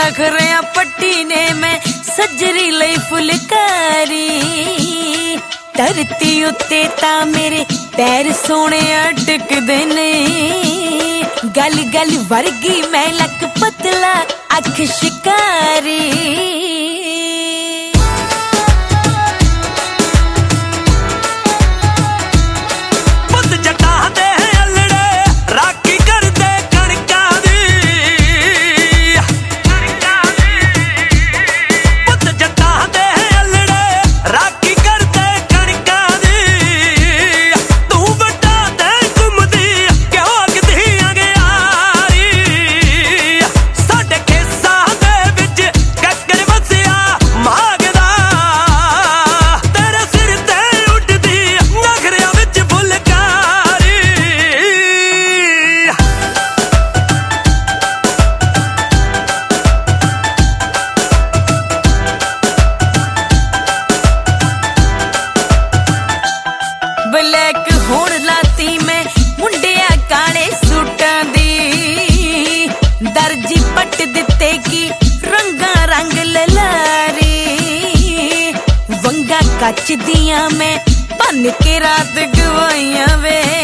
नखरिया पट्टी ने मैं सजरी लई फुलकारी धरती उत्ते ता मेरे पैर सोने अटकदे ने गल गल वर्गी मैं लक पतला अख शिकारी ब्लैक होण लाती मैं मुंडिया काले सूटां दी दर्जी पट दिते की रंगा रंग ललारी वंगा कच दियां मैं बन के रात गवाइयां वे